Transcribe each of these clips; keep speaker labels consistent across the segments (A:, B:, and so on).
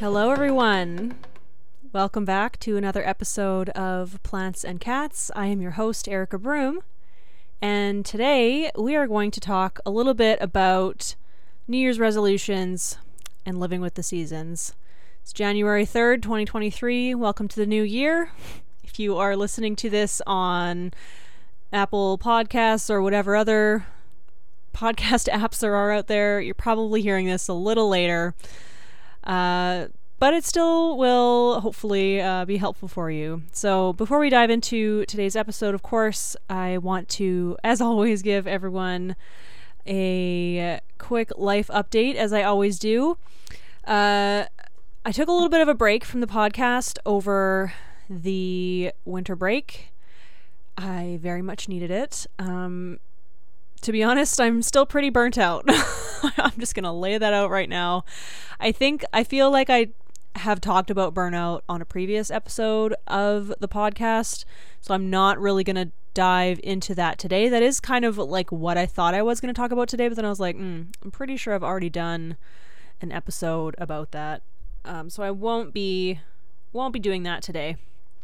A: Hello everyone! Welcome back to another episode of Plants and Cats. I am your host, Erica Broom, and today we are going to talk a little bit about New Year's resolutions and living with the seasons. It's January 3rd, 2023. Welcome to the new year. If you are listening to this on Apple Podcasts or whatever other podcast apps there are out there, you're probably hearing this a little later. But it still will hopefully be helpful for you. So before we dive into today's episode, of course, I want to, as always, give everyone a quick life update, as I always do. I took a little bit of a break from the podcast over the winter break. I very much needed it. To be honest, I'm still pretty burnt out. I'm just going to lay that out right now. I feel like I have talked about burnout on a previous episode of the podcast, so I'm not really going to dive into that today. That is kind of like what I thought I was going to talk about today, but then I was like, I'm pretty sure I've already done an episode about that. So I won't be doing that today.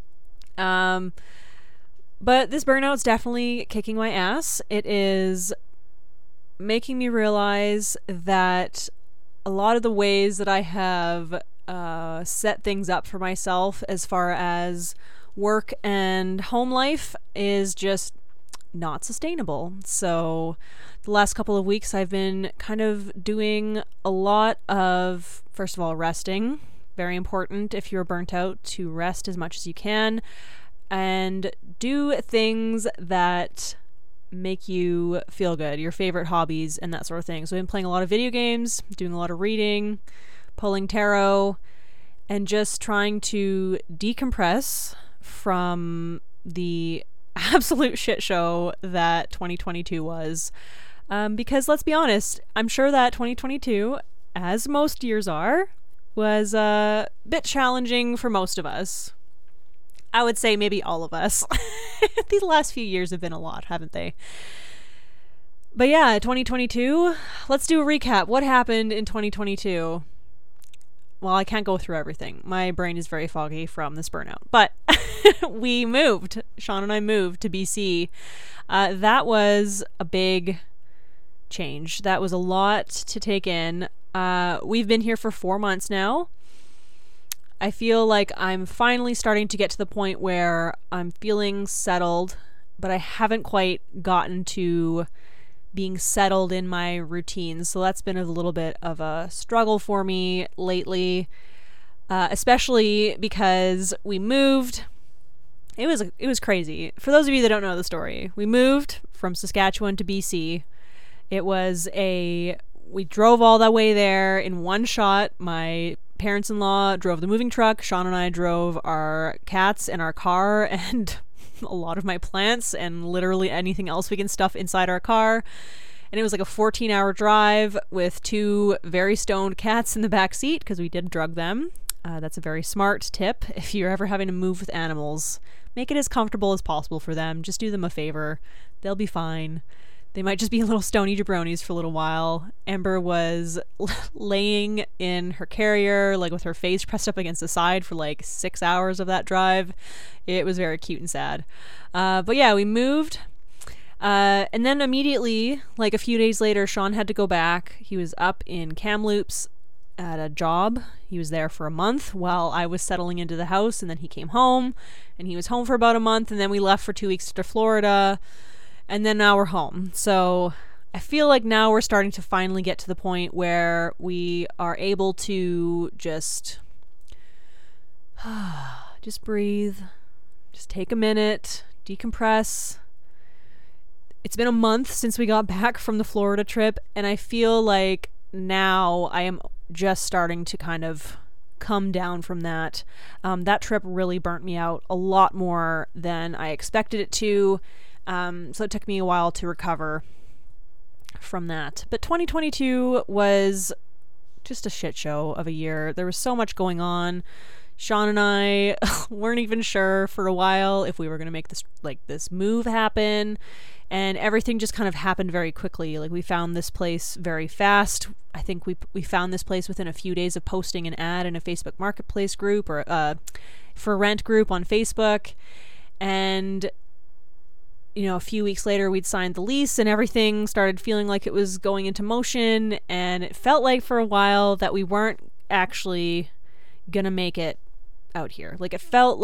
A: But this burnout's definitely kicking my ass. It is making me realize that a lot of the ways that I have set things up for myself as far as work and home life is just not sustainable. So the last couple of weeks I've been kind of doing a lot of, first of all, resting. Very important if you're burnt out to rest as much as you can and do things that make you feel good, your favorite hobbies and that sort of thing. So I've been playing a lot of video games, doing a lot of reading, pulling tarot, and just trying to decompress from the absolute shit show that 2022 was. Because let's be honest, I'm sure that 2022, as most years are, was a bit challenging for most of us. I would say maybe all of us. These last few years have been a lot, haven't they? But yeah, 2022, let's do a recap. What happened in 2022? Well, I can't go through everything. My brain is very foggy from this burnout. But we moved. Sean and I moved to BC. That was a big change. That was a lot to take in. We've been here for 4 months now. I feel like I'm finally starting to get to the point where I'm feeling settled, but I haven't quite gotten to being settled in my routine. So that's been a little bit of a struggle for me lately, especially because we moved. It was crazy. For those of you that don't know the story, we moved from Saskatchewan to BC. We drove all that way there in one shot. My parents-in-law drove the moving truck. Sean and I drove our cats and our car and a lot of my plants and literally anything else we can stuff inside our car. And it was like a 14-hour drive with 2 very stoned cats in the back seat because we did drug them. That's a very smart tip. If you're ever having to move with animals, make it as comfortable as possible for them. Just do them a favor. They'll be fine. They might just be little stony jabronis for a little while. Ember was laying in her carrier, like with her face pressed up against the side for like 6 hours of that drive. It was very cute and sad. But yeah, we moved. And then immediately, like a few days later, Sean had to go back. He was up in Kamloops at a job. He was there for a month while I was settling into the house, and then he came home, and he was home for about a month, and then we left for 2 weeks to Florida. And then now we're home. So I feel like now we're starting to finally get to the point where we are able to just breathe, just take a minute, decompress. It's been a month since we got back from the Florida trip, and I feel like now I am just starting to kind of come down from that. That trip really burnt me out a lot more than I expected it to. So it took me a while to recover from that. But 2022 was just a shit show of a year. There was so much going on. Sean and I weren't even sure for a while if we were going to make this move happen, and everything just kind of happened very quickly. Like, we found this place very fast. I think we found this place within a few days of posting an ad in a Facebook Marketplace group, or for rent group on Facebook, and a few weeks later we'd signed the lease and everything started feeling like it was going into motion, and it felt like for a while that we weren't actually gonna make it out here. Like, it felt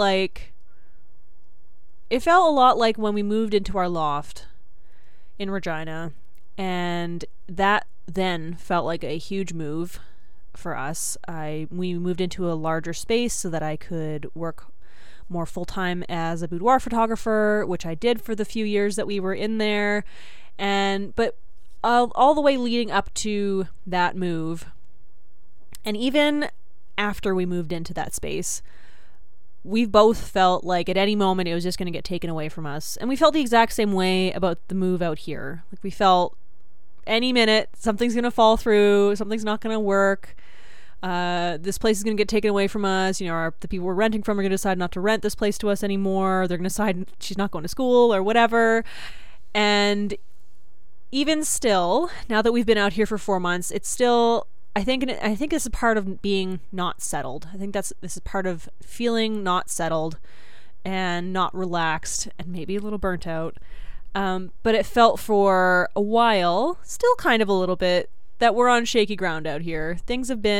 A: a lot like when we moved into our loft in Regina, and that then felt like a huge move for us. We moved into a larger space so that I could work more full-time as a boudoir photographer, which I did for the few years that we were in there. But all the way leading up to that move, and even after we moved into that space, we've both felt like at any moment it was just going to get taken away from us. And we felt the exact same way about the move out here. Like, we felt any minute something's going to fall through, something's not going to work. This place is going to get taken away from us. The people we're renting from are going to decide not to rent this place to us anymore. They're going to decide she's not going to school or whatever. And even still, now that we've been out here for 4 months, it's still, I think this is part of being not settled. I think this is part of feeling not settled and not relaxed and maybe a little burnt out. But it felt for a while, still kind of a little bit, that we're on shaky ground out here. Things have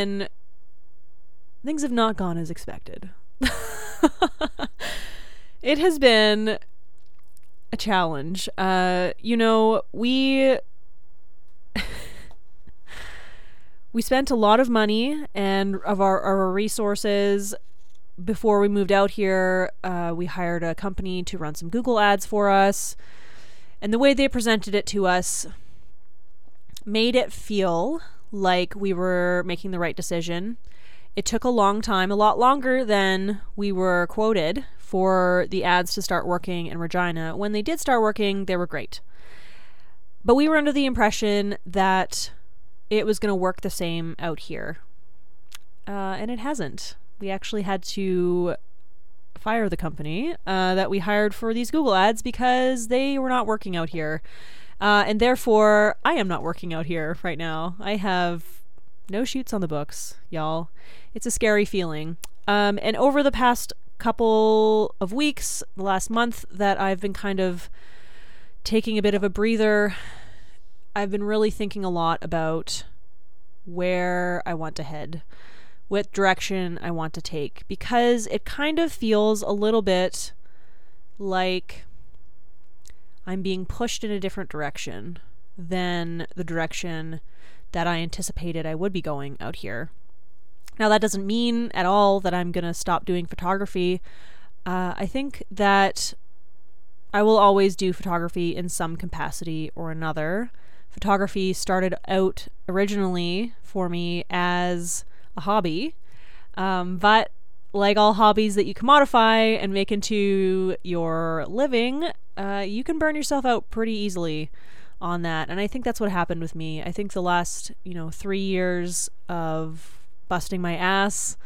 A: not gone as expected. It has been a challenge. We spent a lot of money and of our resources before we moved out here. We hired a company to run some Google ads for us, and the way they presented it to us made it feel like we were making the right decision. It took a long time, a lot longer than we were quoted, for the ads to start working in Regina. When they did start working, they were great. But we were under the impression that it was going to work the same out here. And it hasn't. We actually had to fire the company that we hired for these Google ads because they were not working out here. And therefore, I am not working out here right now. I have no shoots on the books, y'all. It's a scary feeling. And over the past couple of weeks, the last month that I've been kind of taking a bit of a breather, I've been really thinking a lot about where I want to head, what direction I want to take, because it kind of feels a little bit like I'm being pushed in a different direction than the direction that I anticipated I would be going out here. Now, that doesn't mean at all that I'm going to stop doing photography. I think that I will always do photography in some capacity or another. Photography started out originally for me as a hobby, but like all hobbies that you can modify and make into your living, you can burn yourself out pretty easily on that. And I think that's what happened with me. I think the last 3 years of busting my ass,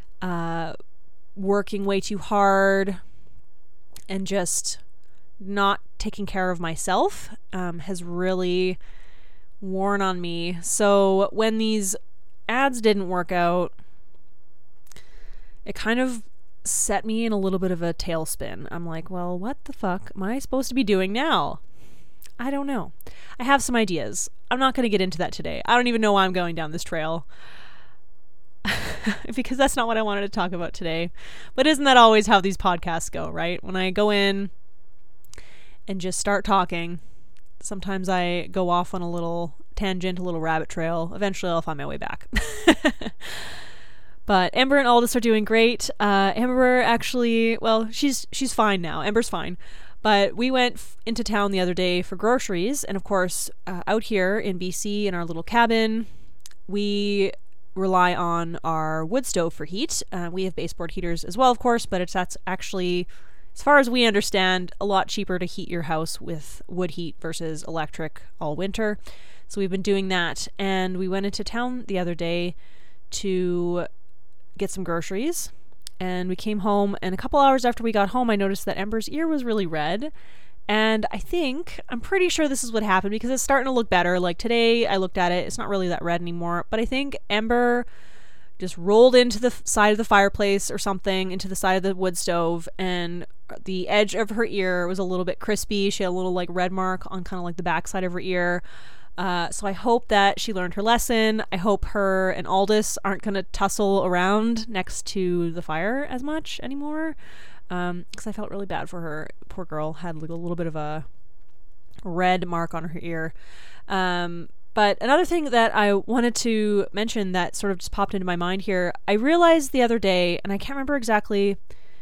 A: working way too hard, and just not taking care of myself has really worn on me. So when these ads didn't work out, it kind of set me in a little bit of a tailspin. I'm like, well, what the fuck am I supposed to be doing now? I don't know. I have some ideas. I'm not going to get into that today. I don't even know why I'm going down this trail. Because that's not what I wanted to talk about today. But isn't that always how these podcasts go, right? When I go in and just start talking, sometimes I go off on a little tangent, a little rabbit trail. Eventually I'll find my way back. But Ember and Aldous are doing great. Ember actually, well, she's fine now. Ember's fine. But we went into town the other day for groceries. And of course, out here in BC in our little cabin, we rely on our wood stove for heat. We have baseboard heaters as well, of course, but that's actually, as far as we understand, a lot cheaper to heat your house with wood heat versus electric all winter. So we've been doing that. And we went into town the other day to get some groceries. and we came home, and a couple hours after we got home, I noticed that Ember's ear was really red. And I'm pretty sure this is what happened because it's starting to look better. Like today I looked at it, it's not really that red anymore, but I think Ember just rolled into the side of the fireplace or something, into the side of the wood stove, and the edge of her ear was a little bit crispy. She had a little like red mark on kind of like the back side of her ear. So I hope that she learned her lesson. I hope her and Aldous aren't going to tussle around next to the fire as much anymore. Because I felt really bad for her. Poor girl had like a little bit of a red mark on her ear. But another thing that I wanted to mention that sort of just popped into my mind here, I realized the other day, and I can't remember exactly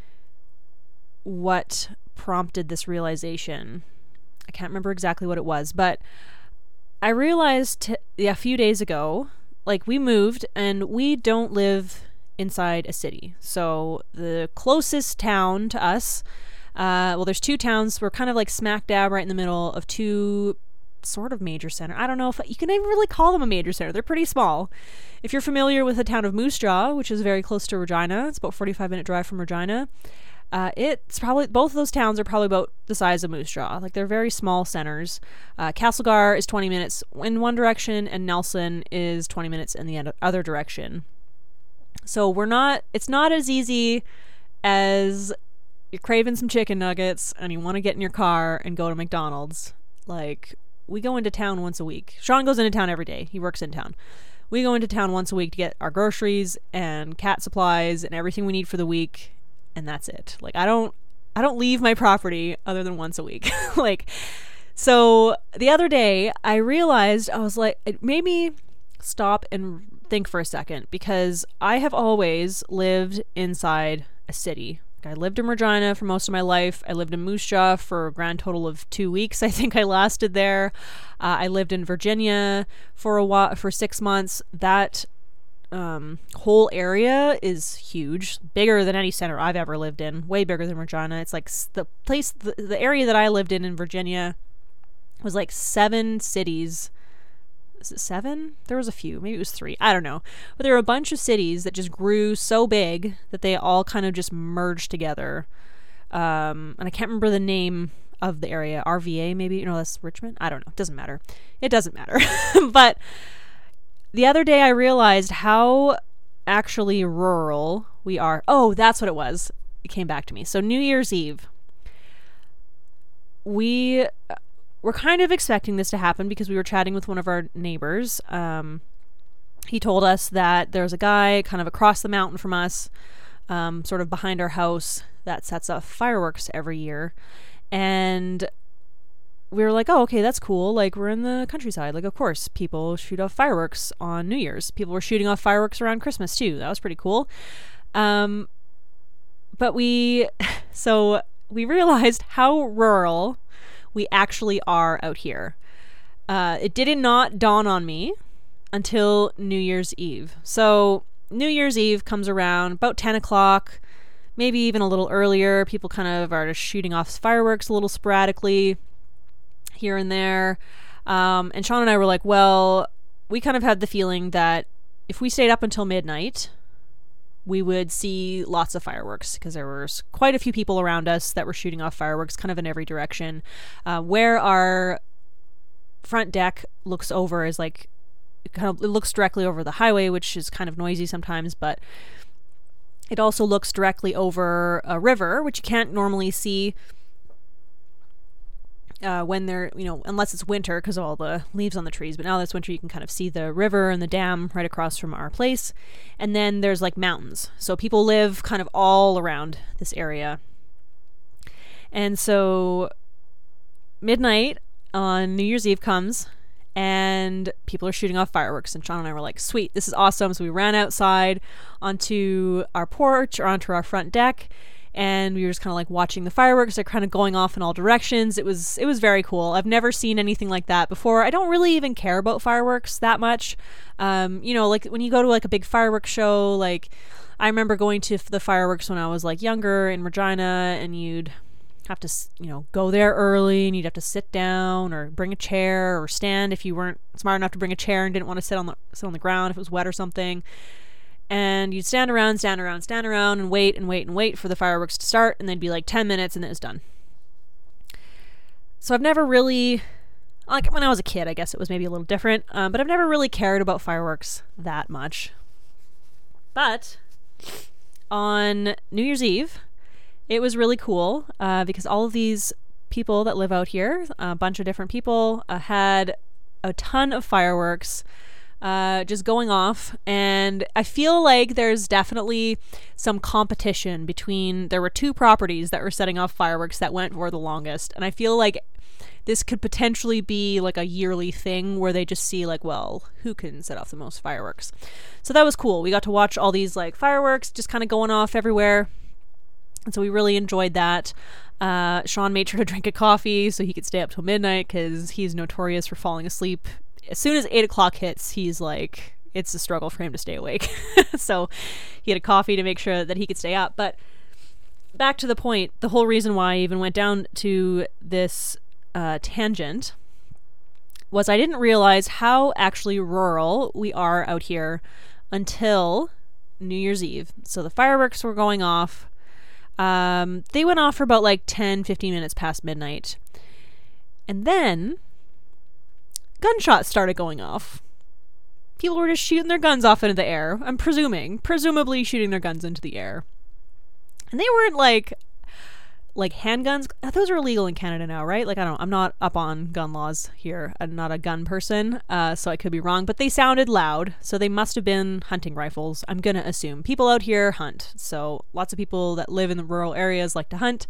A: what prompted this realization. I can't remember exactly what it was, but I realized a few days ago, like we moved and we don't live inside a city. So the closest town to us, there's two towns. We're kind of like smack dab right in the middle of two sort of major center. I don't know if you can even really call them a major center. They're pretty small. If you're familiar with the town of Moose Jaw, which is very close to Regina, it's about 45-minute drive from Regina. It's probably, both of those towns are probably about the size of Moose Jaw. Like they're very small centers. Castlegar is 20 minutes in one direction, and Nelson is 20 minutes in the other direction. So it's not as easy as you're craving some chicken nuggets and you want to get in your car and go to McDonald's. Like, we go into town once a week. Sean goes into town every day. He works in town. We go into town once a week to get our groceries and cat supplies and everything we need for the week, and that's it. Like, I don't leave my property other than once a week. Like, so the other day I realized, I was like, it made me stop and think for a second, because I have always lived inside a city. I lived in Regina for most of my life. I lived in Moose Jaw for a grand total of 2 weeks. I think I lasted there. I lived in Virginia for a while, for 6 months. That whole area is huge, bigger than any center I've ever lived in, way bigger than Regina. It's like the area that I lived in Virginia was like 7 cities. Is it 7? There was a few. Maybe it was 3. I don't know. But there were a bunch of cities that just grew so big that they all kind of just merged together. And I can't remember the name of the area. RVA, maybe? No, that's Richmond? I don't know. It doesn't matter. It doesn't matter. But the other day I realized how actually rural we are. Oh, that's what it was. It came back to me. So New Year's Eve. We're kind of expecting this to happen because we were chatting with one of our neighbors. He told us that there's a guy kind of across the mountain from us, sort of behind our house, that sets off fireworks every year. And we were like, oh, okay, that's cool. Like, we're in the countryside. Like, of course, people shoot off fireworks on New Year's. People were shooting off fireworks around Christmas, too. That was pretty cool. But we realized how rural we actually are out here. It did not dawn on me until New Year's Eve. So New Year's Eve comes around about 10 o'clock, maybe even a little earlier. People kind of are just shooting off fireworks a little sporadically here and there. And Sean and I were like, well, we kind of had the feeling that if we stayed up until midnight, we would see lots of fireworks, because there was quite a few people around us that were shooting off fireworks kind of in every direction. Where our front deck looks over is like, it looks directly over the highway, which is kind of noisy sometimes, but it also looks directly over a river, which you can't normally see when they're, unless it's winter because of all the leaves on the trees. But now that it's winter, you can kind of see the river and the dam right across from our place. And then there's like mountains. So people live kind of all around this area. And so midnight on New Year's Eve comes and people are shooting off fireworks. And Sean and I were like, sweet, this is awesome. So we ran outside onto our porch or onto our front deck. And we were just kind of like watching the fireworks. They're kind of going off in all directions. It was very cool. I've never seen anything like that before. I don't really even care about fireworks that much. Like when you go to like a big fireworks show, like I remember going to the fireworks when I was like younger in Regina, and you'd have to, go there early, and you'd have to sit down or bring a chair or stand if you weren't smart enough to bring a chair and didn't want to sit on the ground if it was wet or something. and you'd stand around and wait for the fireworks to start, and they'd be like 10 minutes and it was done. So I've never really, like when I was a kid, I guess it was maybe a little different, but I've never really cared about fireworks that much. But on New Year's Eve, it was really cool because all of these people that live out here, a bunch of different people, had a ton of fireworks just going off, and I feel like there's definitely some competition between, there were two properties that were setting off fireworks that went for the longest, and I feel like this could potentially be like a yearly thing where they just see like, well, who can set off the most fireworks. So that was cool. We got to watch all these like fireworks just kind of going off everywhere, and so we really enjoyed that. Sean made sure to drink a coffee so he could stay up till midnight because he's notorious for falling asleep. As soon as 8 o'clock hits, he's like, it's a struggle for him to stay awake. So he had a coffee to make sure that he could stay up. But back to the point, the whole reason why I even went down to this tangent was I didn't realize how actually rural we are out here until New Year's Eve. So the fireworks were going off. They went off for about like 10-15 minutes past midnight. And then gunshots started going off. People were just shooting their guns off into the air. I'm presumably shooting their guns into the air. And they weren't like handguns. Those are illegal in Canada now, right? Like, I don't know. I'm not up on gun laws here. I'm not a gun person, so I could be wrong. But they sounded loud, so they must have been hunting rifles, I'm gonna assume. People out here hunt, so lots of people that live in the rural areas like to hunt.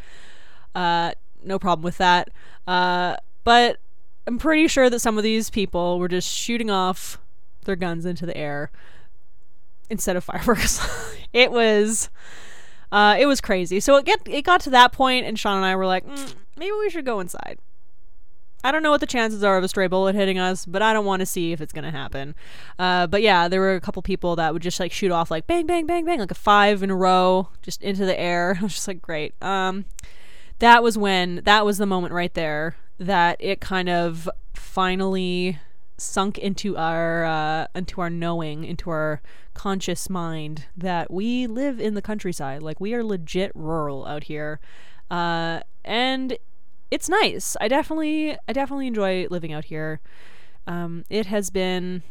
A: No problem with that. But I'm pretty sure that some of these people were just shooting off their guns into the air instead of fireworks. It was crazy. So it got to that point, and Sean and I were like, maybe we should go inside. I don't know what the chances are of a stray bullet hitting us, but I don't want to see if it's going to happen. But yeah, there were a couple people that would just like shoot off like bang, bang, bang, bang, like a 5 in a row, just into the air. I was just like, great. That was the moment right there that it kind of finally sunk into our knowing, into our conscious mind that we live in the countryside. Like, we are legit rural out here, and it's nice. I definitely enjoy living out here. It has been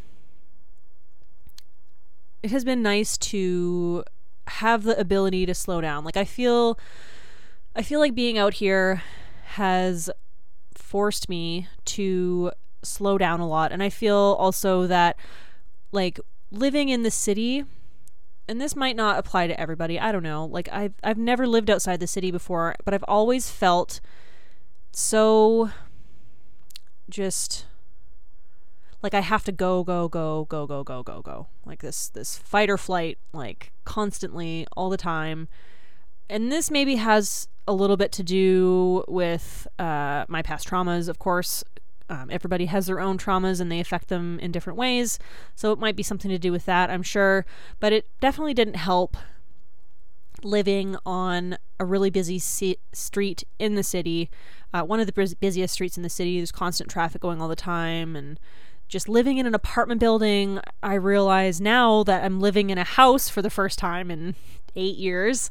A: nice to have the ability to slow down. Like, I feel like being out here has forced me to slow down a lot, and I feel also that like living in the city, and this might not apply to everybody, I don't know, like I've never lived outside the city before, but I've always felt so just like I have to go, like this fight or flight, like constantly all the time. And this maybe has a little bit to do with my past traumas, of course. Everybody has their own traumas and they affect them in different ways. So it might be something to do with that, I'm sure. But it definitely didn't help living on a really busy street in the city. One of the busiest streets in the city. There's constant traffic going all the time. And just living in an apartment building, I realize now that I'm living in a house for the first time in 8 years,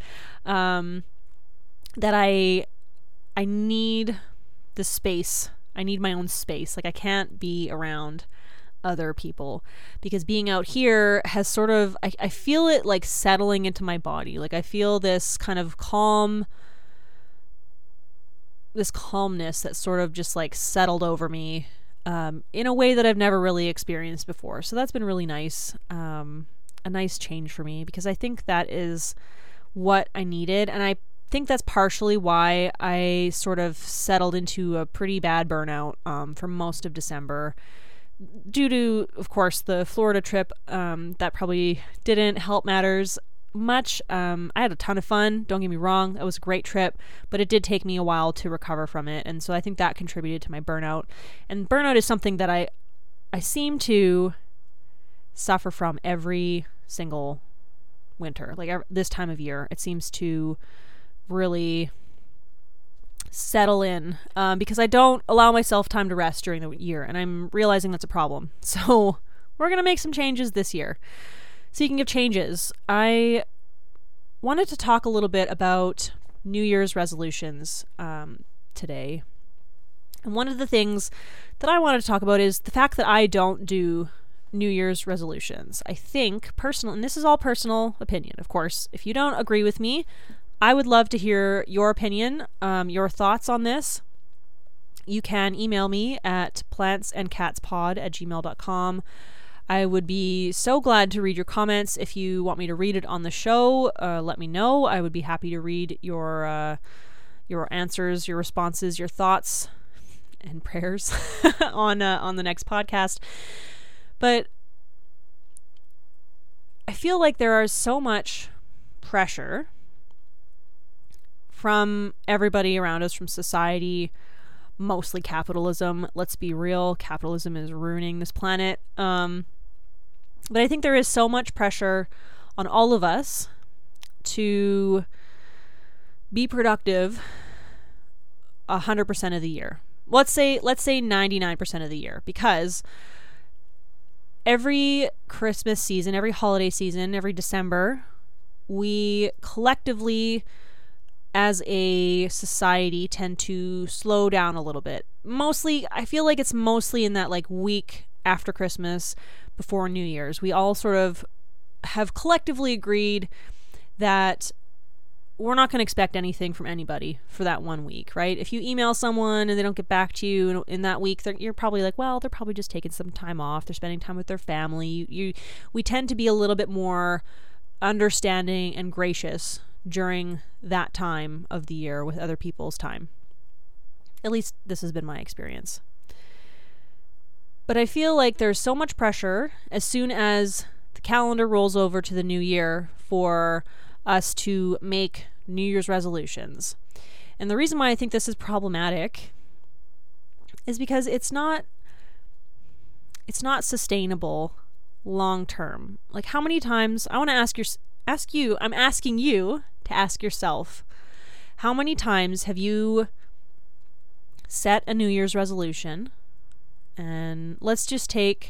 A: that I need the space. I need my own space. Like, I can't be around other people, because being out here has sort of, I feel it like settling into my body. Like, I feel this kind of this calmness that sort of just like settled over me, in a way that I've never really experienced before. So that's been really nice. A nice change for me, because I think that is what I needed. And I think that's partially why I sort of settled into a pretty bad burnout for most of December, due to, of course, the Florida trip. That probably didn't help matters much. I had a ton of fun, don't get me wrong. It was a great trip, but it did take me a while to recover from it, and so I think that contributed to my burnout. And burnout is something that I seem to suffer from every single winter. Like, this time of year, it seems to really settle in, because I don't allow myself time to rest during the year, and I'm realizing that's a problem. So we're gonna make some changes this year. Speaking of changes, I wanted to talk a little bit about New Year's resolutions today. And one of the things that I wanted to talk about is the fact that I don't do New Year's resolutions. I think personal, and this is all personal opinion, of course. If you don't agree with me, I would love to hear your opinion, your thoughts on this. You can email me at plantsandcatspod@gmail.com. I would be so glad to read your comments. If you want me to read it on the show, let me know. I would be happy to read your answers, your responses, your thoughts, and prayers on the next podcast. But I feel like there is so much pressure from everybody around us, from society, mostly capitalism. Let's be real, capitalism is ruining this planet. But I think there is so much pressure on all of us to be productive 100% of the year. Let's say 99% of the year, because every Christmas season, every holiday season, every December, we collectively as a society tend to slow down a little bit. Mostly, I feel like it's mostly in that like week after Christmas, before New Year's. We all sort of have collectively agreed that we're not going to expect anything from anybody for that 1 week, right? If you email someone and they don't get back to you in that week, you're probably like, well, they're probably just taking some time off. They're spending time with their family. We tend to be a little bit more understanding and gracious during that time of the year with other people's time. At least this has been my experience. But I feel like there's so much pressure as soon as the calendar rolls over to the new year for us to make New Year's resolutions. And the reason why I think this is problematic is because it's not sustainable long term. Like, how many times, I want to I'm asking you to ask yourself, how many times have you set a New Year's resolution? And let's just take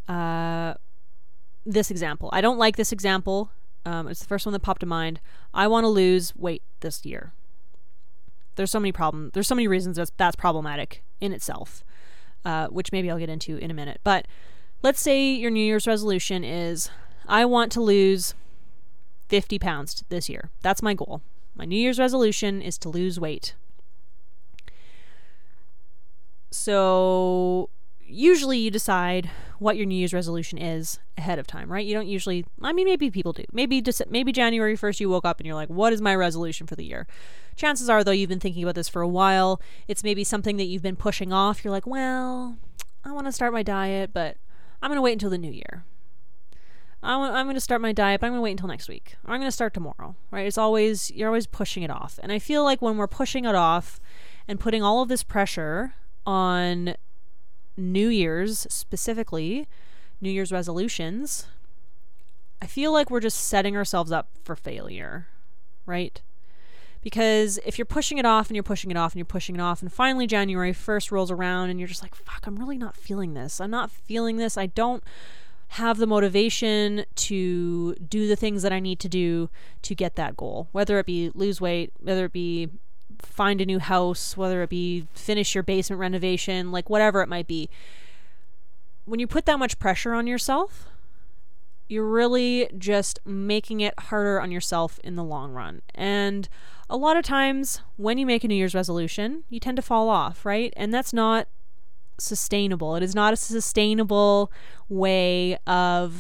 A: this example. I don't like this example. It's the first one that popped to mind. I want to lose weight this year. There's so many reasons that's problematic in itself, which maybe I'll get into in a minute. But let's say your New Year's resolution is, I want to lose 50 pounds this year. That's my goal. My New Year's resolution is to lose weight. So usually you decide what your New Year's resolution is ahead of time, right? You don't usually, maybe people do. Maybe January 1st you woke up and you're like, what is my resolution for the year? Chances are, though, you've been thinking about this for a while. It's maybe something that you've been pushing off. You're like, well, I want to start my diet, but I'm going to wait until the new year. I'm going to start my diet, but I'm going to wait until next week. Or I'm going to start tomorrow, right? You're always pushing it off. And I feel like when we're pushing it off and putting all of this pressure on New Year's, specifically New Year's resolutions, I feel like we're just setting ourselves up for failure, right? Because if you're pushing it off and you're pushing it off and you're pushing it off, and finally January 1st rolls around and you're just like, fuck, I'm really not feeling this. I'm not feeling this. I don't have the motivation to do the things that I need to do to get that goal, whether it be lose weight, whether it be find a new house, whether it be finish your basement renovation, like whatever it might be. When you put that much pressure on yourself, you're really just making it harder on yourself in the long run. And a lot of times when you make a New Year's resolution, you tend to fall off, right? And that's not sustainable. It is not a sustainable way of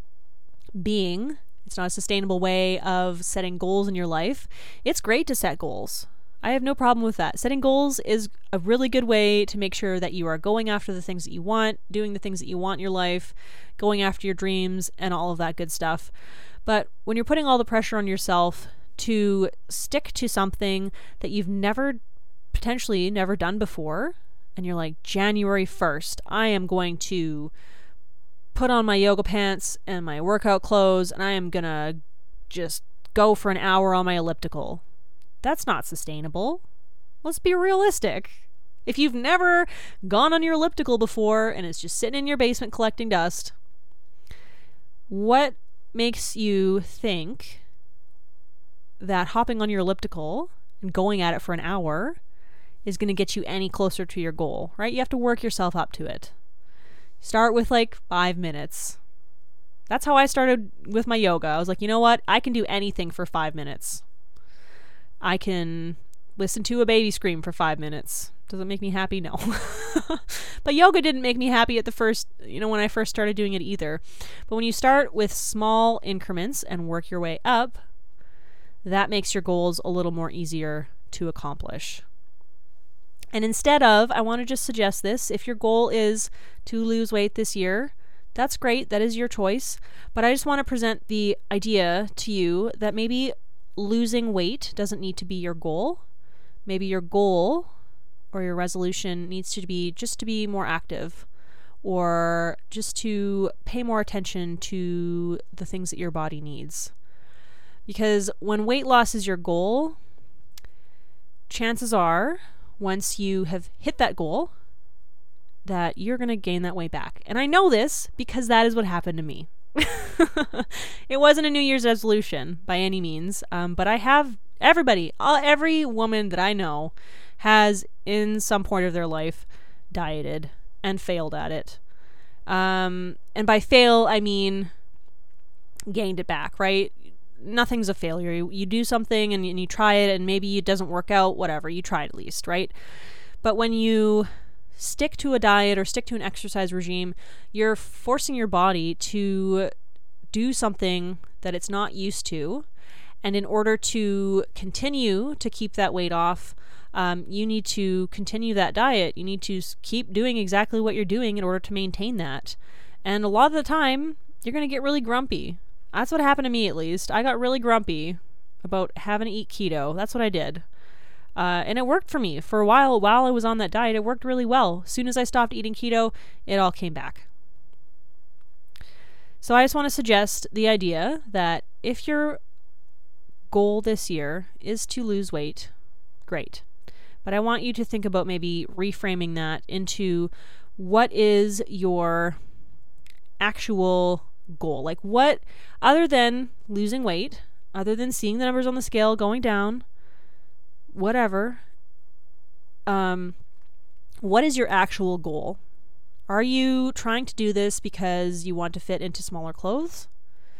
A: being. It's not a sustainable way of setting goals in your life. It's great to set goals. I have no problem with that. Setting goals is a really good way to make sure that you are going after the things that you want, doing the things that you want in your life, going after your dreams, and all of that good stuff. But when you're putting all the pressure on yourself to stick to something that you've potentially never done before, and you're like, January 1st, I am going to put on my yoga pants and my workout clothes, and I am going to just go for an hour on my elliptical. That's not sustainable. Let's be realistic. If you've never gone on your elliptical before and it's just sitting in your basement collecting dust, what makes you think that hopping on your elliptical and going at it for an hour is going to get you any closer to your goal, right? You have to work yourself up to it. Start with like 5 minutes. That's how I started with my yoga. I was like, you know what? I can do anything for 5 minutes. I can listen to a baby scream for 5 minutes. Does it make me happy? No. But yoga didn't make me happy at the first, when I first started doing it either. But when you start with small increments and work your way up, that makes your goals a little more easier to accomplish. And instead of, I want to just suggest this, if your goal is to lose weight this year, that's great. That is your choice. But I just want to present the idea to you that maybe losing weight doesn't need to be your goal. Maybe your goal or your resolution needs to be just to be more active, or just to pay more attention to the things that your body needs. Because when weight loss is your goal, chances are, once you have hit that goal, that you're going to gain that weight back. And I know this because that is what happened to me. It wasn't a New Year's resolution by any means, but I have every woman that I know has in some point of their life dieted and failed at it. And by fail, I mean gained it back, right? Nothing's a failure. You do something and you try it and maybe it doesn't work out, whatever. You tried at least, right? But when you stick to a diet or stick to an exercise regime, you're forcing your body to do something that it's not used to. And in order to continue to keep that weight off, you need to continue that diet. You need to keep doing exactly what you're doing in order to maintain that. And a lot of the time, you're going to get really grumpy. That's what happened to me, at least. I got really grumpy about having to eat keto. That's what I did. And it worked for me. For a while I was on that diet, it worked really well. As soon as I stopped eating keto, it all came back. So I just want to suggest the idea that if your goal this year is to lose weight, great. But I want you to think about maybe reframing that into what is your actual goal? Like, what, other than losing weight, other than seeing the numbers on the scale going down, whatever, what is your actual goal? Are you trying to do this because you want to fit into smaller clothes?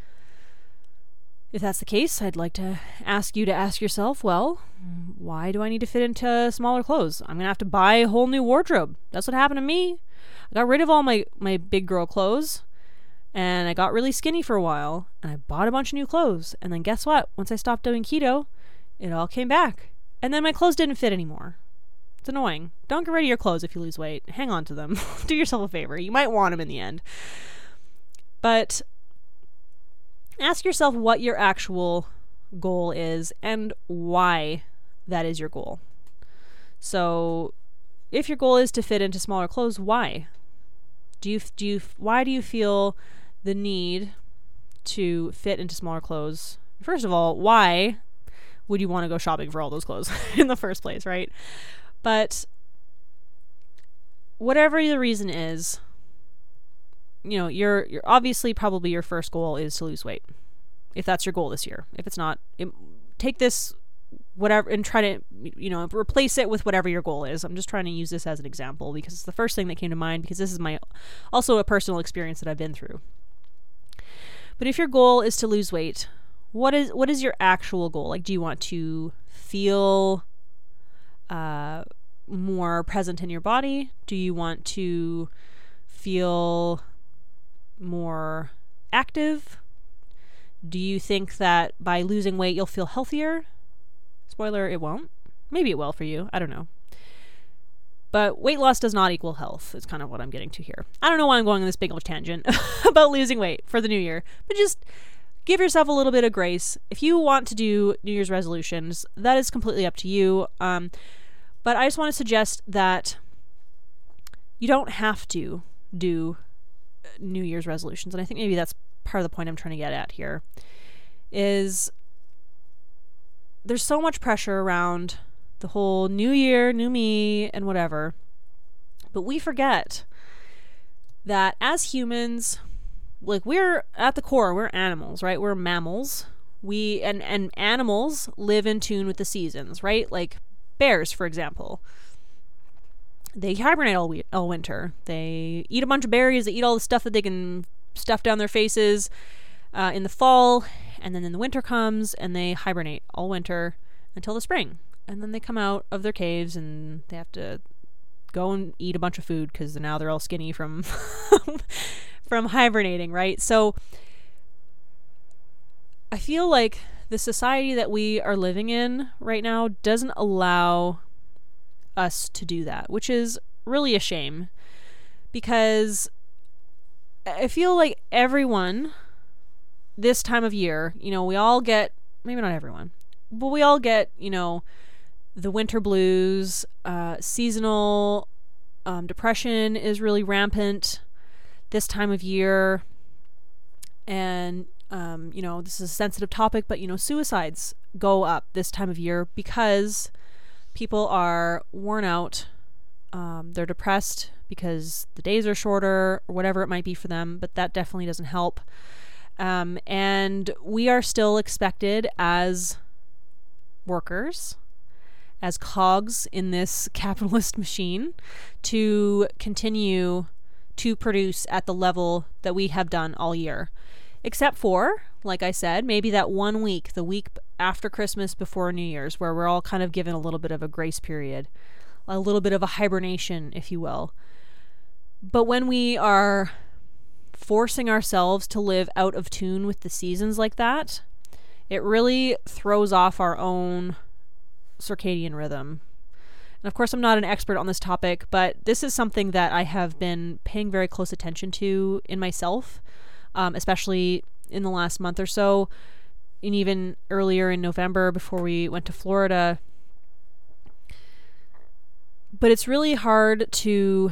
A: If that's the case, I'd like to ask you to ask yourself, well, why do I need to fit into smaller clothes? I'm going to have to buy a whole new wardrobe. That's what happened to me. I got rid of all my big girl clothes, and I got really skinny for a while, and I bought a bunch of new clothes. And then guess what? Once I stopped doing keto, it all came back. And then my clothes didn't fit anymore. It's annoying. Don't get rid of your clothes if you lose weight. Hang on to them. Do yourself a favor. You might want them in the end. But ask yourself what your actual goal is and why that is your goal. So if your goal is to fit into smaller clothes, why? Why do you feel the need to fit into smaller clothes? First of all, why would you want to go shopping for all those clothes in the first place, right? But whatever the reason is, you're obviously probably your first goal is to lose weight. If that's your goal this year. If it's not, take this whatever and try to, replace it with whatever your goal is. I'm just trying to use this as an example because it's the first thing that came to mind, because this is also a personal experience that I've been through. But if your goal is to lose weight, what is your actual goal? Like, do you want to feel more present in your body? Do you want to feel more active? Do you think that by losing weight you'll feel healthier? Spoiler, it won't. Maybe it will for you. I don't know. But weight loss does not equal health. Is kind of what I'm getting to here. I don't know why I'm going on this big old tangent about losing weight for the new year. But just give yourself a little bit of grace. If you want to do New Year's resolutions, that is completely up to you. But I just want to suggest that you don't have to do New Year's resolutions. And I think maybe that's part of the point I'm trying to get at here, is there's so much pressure around the whole new year, new me, and whatever. But we forget that as humans, like, we're at the core, we're animals, right? We're mammals. And animals live in tune with the seasons, right? Like bears, for example. They hibernate all winter. They eat a bunch of berries. They eat all the stuff that they can stuff down their faces in the fall. And then the winter comes and they hibernate all winter until the spring. And then they come out of their caves and they have to go and eat a bunch of food because now they're all skinny from from hibernating, right? So I feel like the society that we are living in right now doesn't allow us to do that, which is really a shame, because I feel like everyone this time of year, we all get, maybe not everyone, but we all get, the winter blues, seasonal depression is really rampant this time of year. And, this is a sensitive topic, but, suicides go up this time of year because people are worn out. They're depressed because the days are shorter or whatever it might be for them, but that definitely doesn't help. And we are still expected as workers, as cogs in this capitalist machine, to continue to produce at the level that we have done all year. Except for, like I said, maybe that 1 week, the week after Christmas before New Year's, where we're all kind of given a little bit of a grace period, a little bit of a hibernation, if you will. But when we are forcing ourselves to live out of tune with the seasons like that, it really throws off our own circadian rhythm. And of course, I'm not an expert on this topic, but this is something that I have been paying very close attention to in myself, especially in the last month or so, and even earlier in November before we went to Florida. But it's really hard to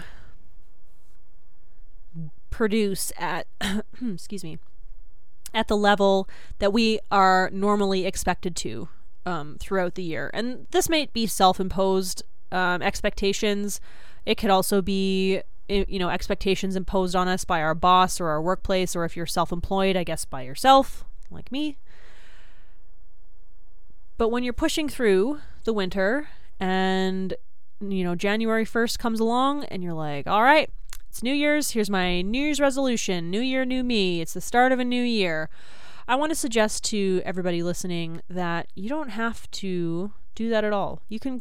A: produce at excuse me, at the level that we are normally expected to throughout the year. And this might be self-imposed expectations. It could also be expectations imposed on us by our boss or our workplace, or if you're self-employed, I guess by yourself, like me. But when you're pushing through the winter and January 1st comes along and you're like, all right, it's New Year's, here's my New Year's resolution, new year, new me, it's the start of a new year. I want to suggest to everybody listening that you don't have to do that at all. You can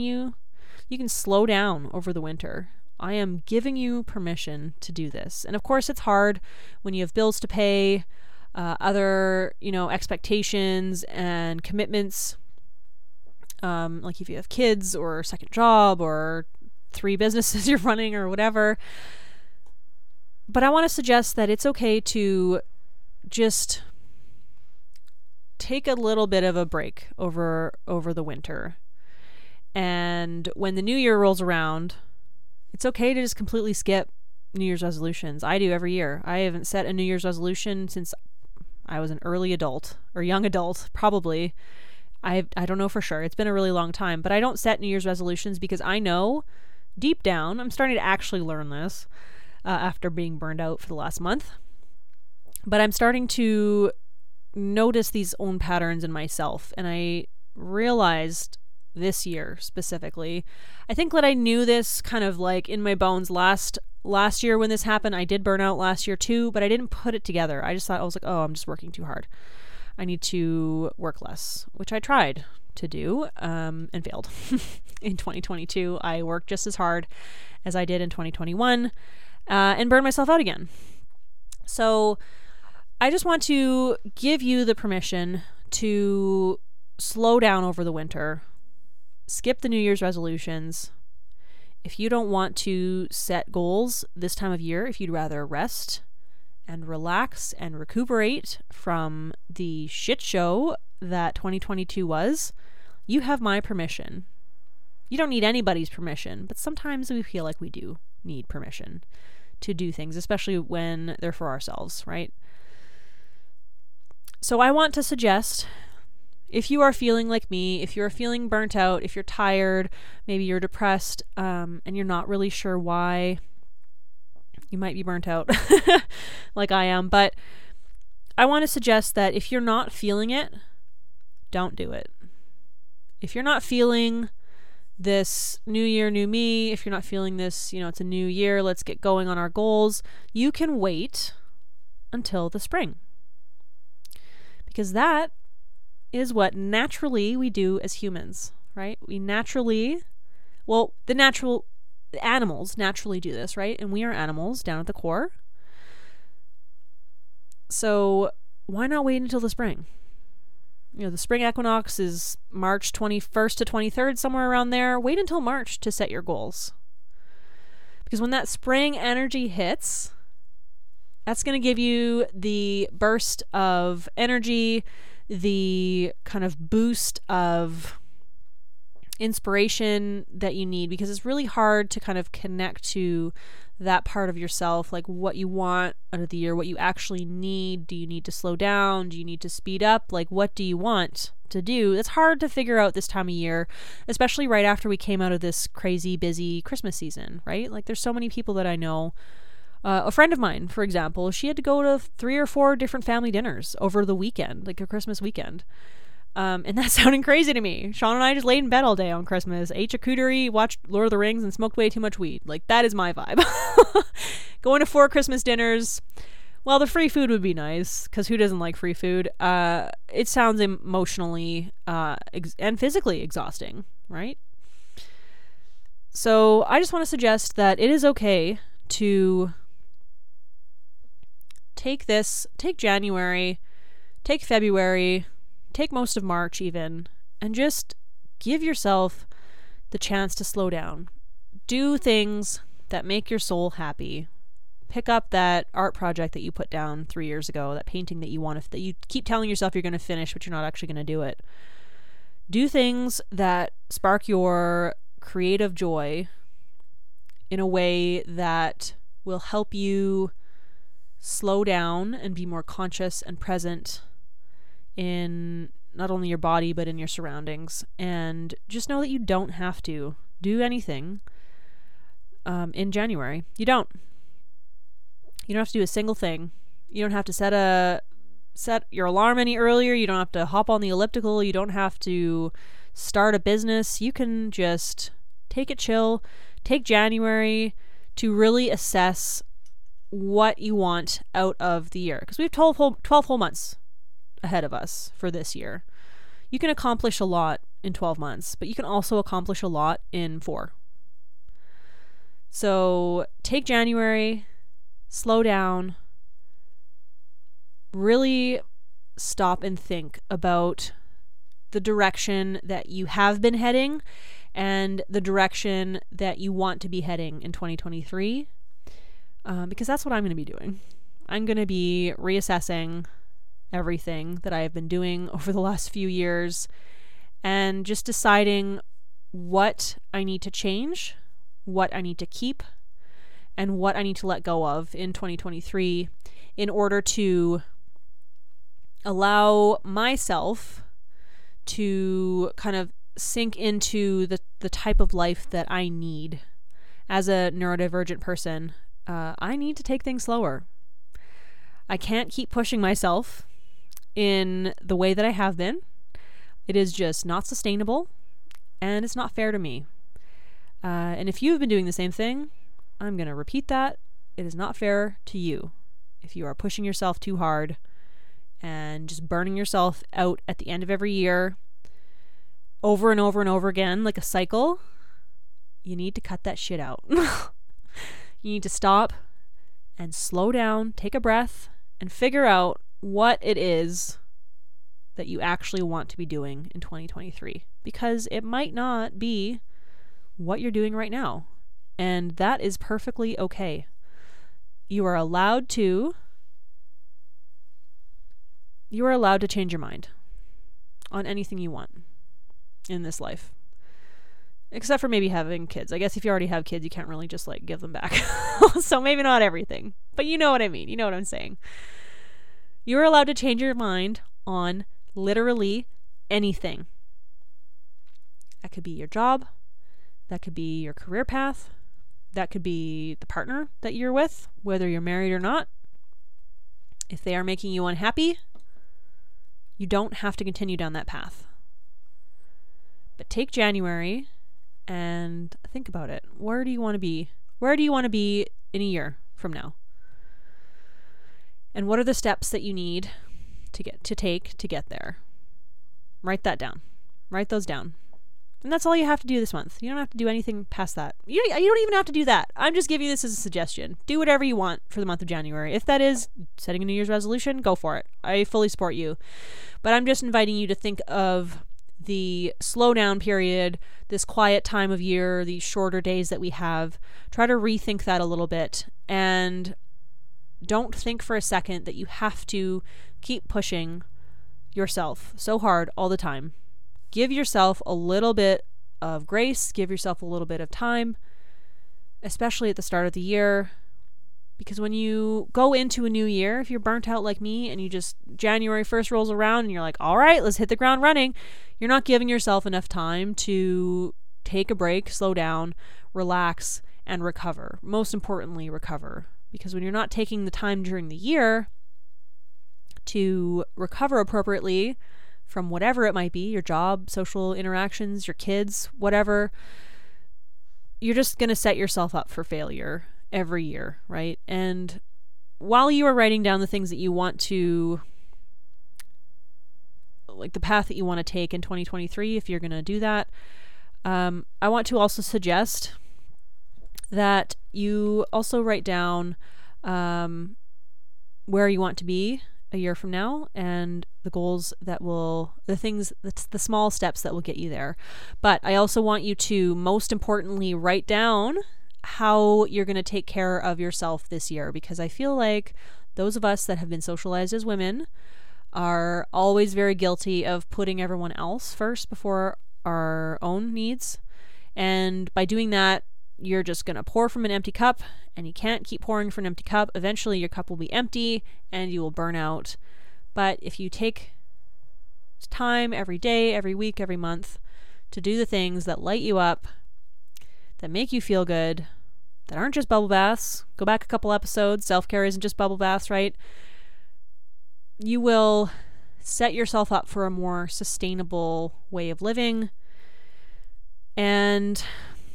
A: slow down over the winter. I am giving you permission to do this. And of course, it's hard when you have bills to pay, other, expectations and commitments. Like if you have kids or a second job or 3 businesses you're running or whatever. But I want to suggest that it's okay to just take a little bit of a break over the winter. And when the new year rolls around, it's okay to just completely skip New Year's resolutions. I do every year. I haven't set a New Year's resolution since I was an early adult or young adult, probably. I don't know for sure. It's been a really long time, but I don't set New Year's resolutions because I know deep down, I'm starting to actually learn this after being burned out for the last month, but I'm starting to notice these own patterns in myself. And I realized this year specifically, I think that I knew this kind of like in my bones last year when this happened. I did burn out last year too, but I didn't put it together. I just thought, I was like, oh, I'm just working too hard. I need to work less, which I tried to do and failed. In 2022, I worked just as hard as I did in 2021 and burned myself out again. So I just want to give you the permission to slow down over the winter, skip the New Year's resolutions. If you don't want to set goals this time of year, if you'd rather rest and relax and recuperate from the shit show that 2022 was, you have my permission. You don't need anybody's permission, but sometimes we feel like we do need permission to do things, especially when they're for ourselves, right? So I want to suggest, if you are feeling like me, if you're feeling burnt out, if you're tired, maybe you're depressed, and you're not really sure why You might be burnt out like I am, but I want to suggest that if you're not feeling it, don't do it. If you're not feeling this new year, new me, if you're not feeling this, it's a new year, let's get going on our goals, you can wait until the spring. Because that is what naturally we do as humans, right? The animals naturally do this, right? And we are animals down at the core. So why not wait until the spring? The spring equinox is March 21st to 23rd, somewhere around there. Wait until March to set your goals. Because when that spring energy hits, that's going to give you the burst of energy, the kind of boost of inspiration that you need, because it's really hard to kind of connect to that part of yourself, like what you want out of the year, what you actually need. Do you need to slow down? Do you need to speed up? Like, what do you want to do? It's hard to figure out this time of year, especially right after we came out of this crazy busy Christmas season, right? Like, there's so many people that I know. A friend of mine, for example, she had to go to 3 or 4 different family dinners over the weekend, like a Christmas weekend. And that's sounding crazy to me. Sean and I just laid in bed all day on Christmas, ate charcuterie, watched Lord of the Rings, and smoked way too much weed. Like, that is my vibe. Going to 4 Christmas dinners. Well, the free food would be nice, because who doesn't like free food? It sounds emotionally and physically exhausting, right? So I just want to suggest that it is okay to take January, take February, take most of March even, and just give yourself the chance to slow down. Do things that make your soul happy. Pick up that art project that you put down 3 years ago, that painting that you keep telling yourself you're going to finish, but you're not actually going to do it. Do things that spark your creative joy in a way that will help you slow down and be more conscious and present in not only your body but in your surroundings. And just know that you don't have to do anything in January. You don't have to do a single thing. You don't have to set your alarm any earlier. You don't have to hop on the elliptical. You don't have to start a business. You can just take it chill. Take January to really assess what you want out of the year, because we have 12 whole months ahead of us for this year. You can accomplish a lot in 12 months, but you can also accomplish a lot in 4. So take January, slow down, really stop and think about the direction that you have been heading and the direction that you want to be heading in 2023, because that's what I'm going to be doing. I'm going to be reassessing everything that I have been doing over the last few years and just deciding what I need to change, what I need to keep, and what I need to let go of in 2023 in order to allow myself to kind of sink into the type of life that I need. As a neurodivergent person, I need to take things slower. I can't keep pushing myself in the way that I have been. It is just not sustainable, and it's not fair to me. And if you've been doing the same thing, I'm going to repeat that. It is not fair to you. If you are pushing yourself too hard and just burning yourself out at the end of every year over and over and over again, like a cycle, you need to cut that shit out. You need to stop and slow down, take a breath, and figure out what it is that you actually want to be doing in 2023. Because it might not be what you're doing right now. And that is perfectly okay. You are allowed to change your mind on anything you want in this life. Except for maybe having kids. I guess if you already have kids, you can't really just give them back. So maybe not everything. But you know what I mean. You know what I'm saying. You're allowed to change your mind on literally anything. That could be your job. That could be your career path. That could be the partner that you're with, whether you're married or not. If they are making you unhappy, you don't have to continue down that path. But take January and think about it. Where do you want to be? Where do you want to be in a year from now? And what are the steps that you need to take to get there? Write that down. Write those down. And that's all you have to do this month. You don't have to do anything past that. You don't even have to do that. I'm just giving you this as a suggestion. Do whatever you want for the month of January. If that is setting a New Year's resolution, go for it. I fully support you. But I'm just inviting you to think of the slowdown period, this quiet time of year, these shorter days that we have. Try to rethink that a little bit. And don't think for a second that you have to keep pushing yourself so hard all the time. Give yourself a little bit of grace. Give yourself a little bit of time, especially at the start of the year. Because when you go into a new year, if you're burnt out like me and you just January 1st rolls around and you're like, all right, let's hit the ground running, you're not giving yourself enough time to take a break, slow down, relax, and recover. Most importantly, recover. Because when you're not taking the time during the year to recover appropriately from whatever it might be, your job, social interactions, your kids, whatever, you're just going to set yourself up for failure every year, right? And while you are writing down the things that you want to, like the path that you want to take in 2023, if you're going to do that, I want to also suggest that you also write down where you want to be a year from now and the goals that will, the things, that's the small steps that will get you there. But I also want you to, most importantly, write down how you're going to take care of yourself this year, because I feel like those of us that have been socialized as women are always very guilty of putting everyone else first before our own needs. And by doing that, you're just going to pour from an empty cup, and you can't keep pouring from an empty cup. Eventually your cup will be empty and you will burn out. But if you take time every day, every week, every month to do the things that light you up, that make you feel good, that aren't just bubble baths, go back a couple episodes, self-care isn't just bubble baths, right? You will set yourself up for a more sustainable way of living. And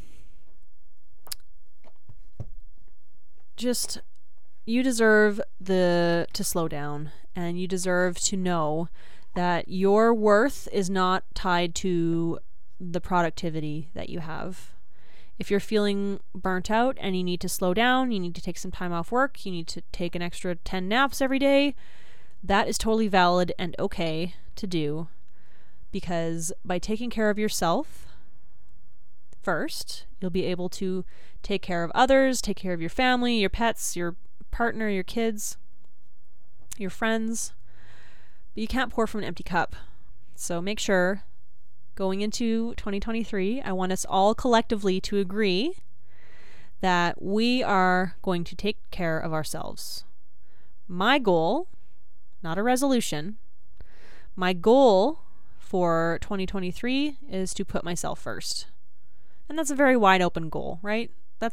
A: just, you deserve to slow down, and you deserve to know that your worth is not tied to the productivity that you have. If you're feeling burnt out and you need to slow down, you need to take some time off work, you need to take an extra 10 naps every day, that is totally valid and okay to do, because by taking care of yourself first, you'll be able to take care of others, take care of your family, your pets, your partner, your kids, your friends. But you can't pour from an empty cup. So make sure, going into 2023, I want us all collectively to agree that we are going to take care of ourselves. My goal, not a resolution, my goal for 2023 is to put myself first. And that's a very wide open goal, right? That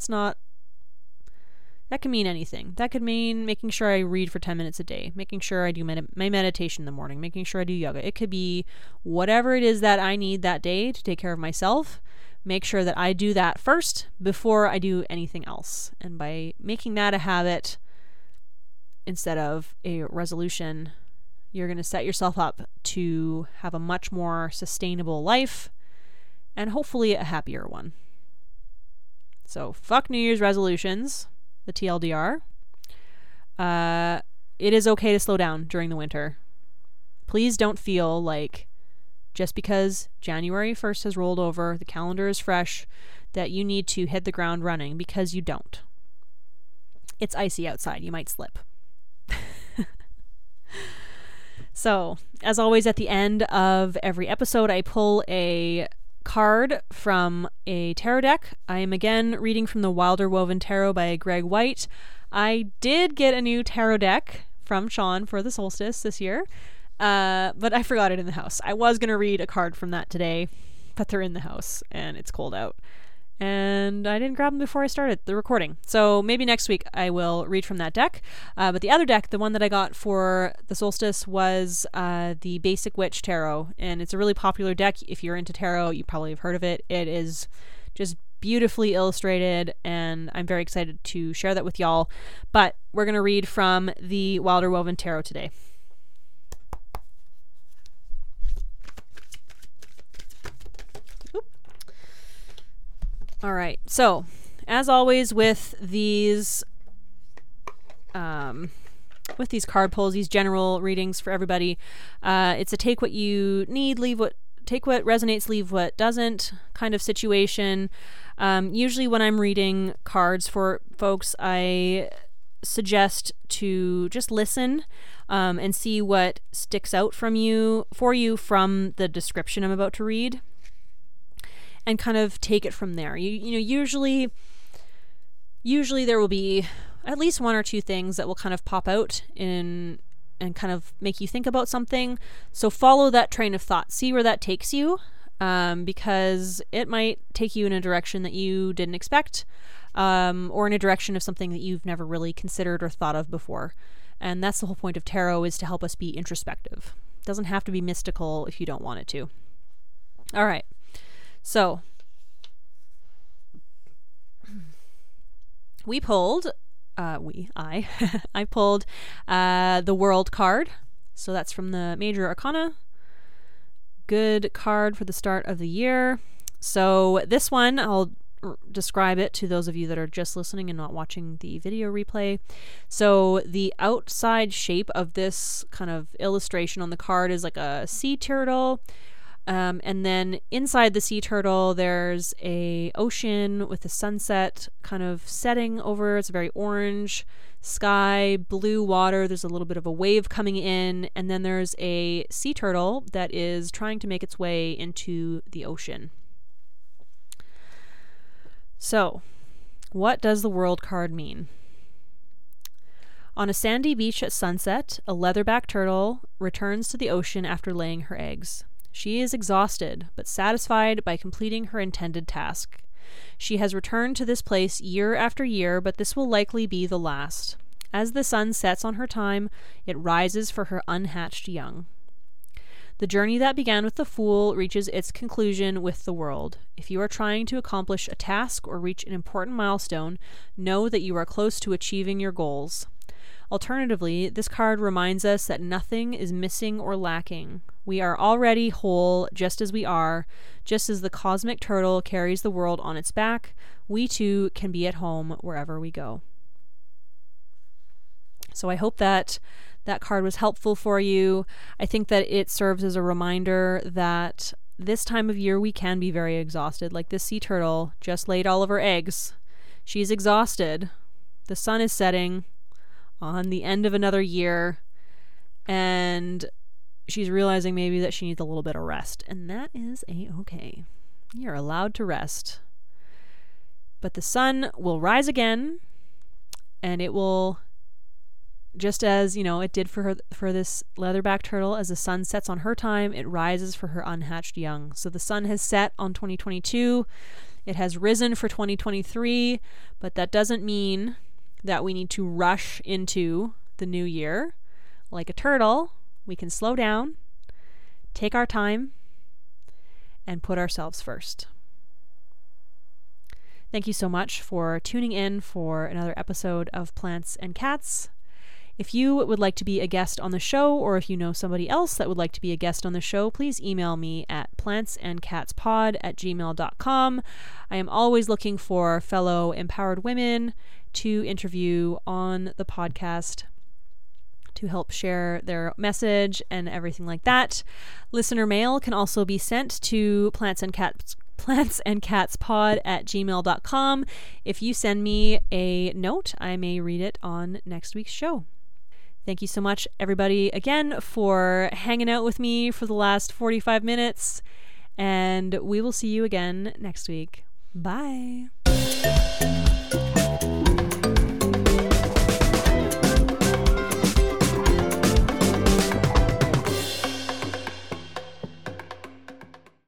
A: can mean anything. That could mean making sure I read for 10 minutes a day, making sure I do my meditation in the morning, making sure I do yoga. It could be whatever it is that I need that day to take care of myself. Make sure that I do that first before I do anything else. And by making that a habit instead of a resolution, you're going to set yourself up to have a much more sustainable life and hopefully a happier one. So fuck New Year's resolutions, the TLDR. It is okay to slow down during the winter. Please don't feel like just because January 1st has rolled over, the calendar is fresh, that you need to hit the ground running, because you don't. It's icy outside. You might slip. So, as always, at the end of every episode, I pull a card from a tarot deck. I am again reading from the Wilder Woven Tarot by Greg White. I did get a new tarot deck from Sean for the solstice this year, but I forgot it in the house. I was going to read a card from that today, but they're in the house and it's cold out. and I didn't grab them before I started the recording. So maybe next week I will read from that deck. But the other deck, the one that I got for the solstice, was the Basic Witch Tarot, and it's a really popular deck. If you're into tarot, you probably have heard of it. It is just beautifully illustrated, and I'm very excited to share that with y'all. But we're going to read from the Wilder Woven Tarot today. All right. So, as always with these card pulls, these general readings for everybody, it's a take what you need, take what resonates, leave what doesn't kind of situation. Usually when I'm reading cards for folks, I suggest to just listen and see what sticks out for you from the description I'm about to read, and kind of take it from there. Usually there will be at least one or two things that will kind of pop out and kind of make you think about something. So follow that train of thought. See where that takes you, because it might take you in a direction that you didn't expect, or in a direction of something that you've never really considered or thought of before. And that's the whole point of tarot, is to help us be introspective. It doesn't have to be mystical if you don't want it to. All right. So, we pulled, I pulled the World card. So that's from the Major Arcana. Good card for the start of the year. So this one, I'll describe it to those of you that are just listening and not watching the video replay. So the outside shape of this kind of illustration on the card is like a sea turtle. And then inside the sea turtle, there's a ocean with a sunset kind of setting over. It's a very orange sky, blue water. There's a little bit of a wave coming in. And then there's a sea turtle that is trying to make its way into the ocean. So, what does the World card mean? On a sandy beach at sunset, a leatherback turtle returns to the ocean after laying her eggs. She is exhausted, but satisfied by completing her intended task. She has returned to this place year after year, but this will likely be the last. As the sun sets on her time, it rises for her unhatched young. The journey that began with the Fool reaches its conclusion with the World. If you are trying to accomplish a task or reach an important milestone, know that you are close to achieving your goals. Alternatively, this card reminds us that nothing is missing or lacking. We are already whole just as we are. Just as the cosmic turtle carries the world on its back, we too can be at home wherever we go. So I hope that that card was helpful for you. I think that it serves as a reminder that this time of year we can be very exhausted. Like this sea turtle just laid all of her eggs. She's exhausted. The sun is setting on the end of another year, and she's realizing maybe that she needs a little bit of rest, and that is a-okay. You're allowed to rest. But the sun will rise again, and it will, just as, it did for this leatherback turtle, as the sun sets on her time, it rises for her unhatched young. So the sun has set on 2022. It has risen for 2023, but that doesn't mean that we need to rush into the new year. Like a turtle, we can slow down, take our time, and put ourselves first. Thank you so much for tuning in for another episode of Plants and Cats. If you would like to be a guest on the show, or if you know somebody else that would like to be a guest on the show, please email me at plantsandcatspod@gmail.com. I am always looking for fellow empowered women to interview on the podcast to help share their message and everything like that. Listener mail can also be sent to plantsandcatspod@gmail.com. If you send me a note, I may read it on next week's show. Thank you so much, everybody, again, for hanging out with me for the last 45 minutes, and we will see you again next week. Bye.